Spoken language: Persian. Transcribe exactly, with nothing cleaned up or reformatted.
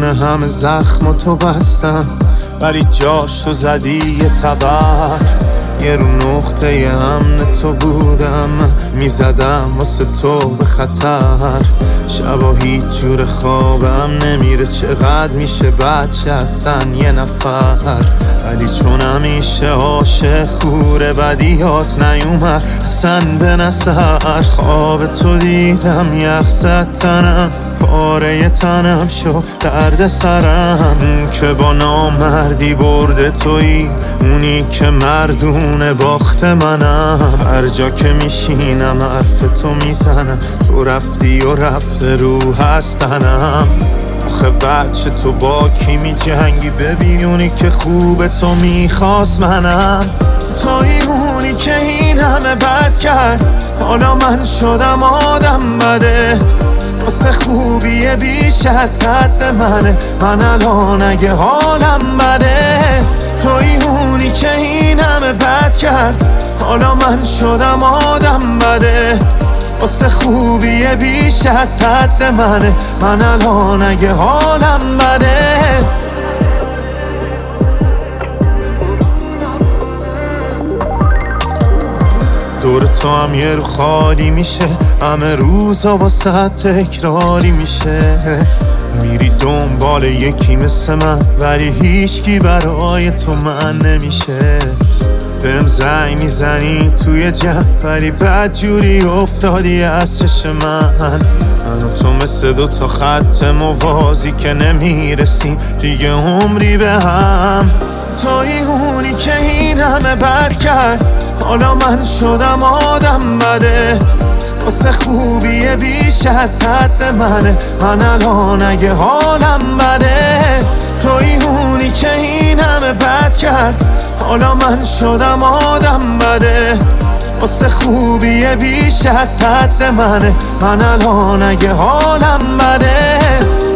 همه زخم تو بستم، ولی جاش تو زدی یه تبر. یه رو نقطه امن تو بودم، میزدم واسه تو به خطر. شبا هیچ جور خوابم نمیره، چقدر میشه بچه اصلا یه نفر. ولی چون همیشه عاشق خوره بدیات نیومد اصلا به نظر. خواب تو دیدم یخ زد تنم، پاره تنم شو درد سرم. اون که با نامردی برده تویی، اونی که مردونه باخت منم. هر جا که میشینم حرف تو میزنم، تو رفتی و رفته رو هستنم. آخه بچه تو با کی می جنگی؟ ببین اونی که خوبه تو میخواست منم. توی اونی که این همه بد کرد، حالا من شدم آدم بده. واسه خوبیه بیش از حد منه، من الان اگه حالم بده. توی اونی که این همه بد کرد، حالا من شدم آدم بده. واسه خوبیه بیش از حد منه، من الان اگه حالم بده. دور تو هم یه رو خالی میشه، همه روزا واسه تکراری میشه. میری دنبال یکی مثل من، ولی هیچکی برای تو من نمیشه. بهم زنگ میزنی توی جمع، ولی بد جوری افتادی از چش من. من و تو مثل دو تا خط موازی که نمیرسیم دیگه عمری به هم. توی اونی که این همه بد کرد، حالا من شدم آدم بده. واسه خوبیه بیش از حد منه، من الان اگه حالم بده. توی اونی که این همه بد کرد، حالا من شدم آدم بده. واسه خوبیه بیش از حد منه، من الان اگه حالم بده.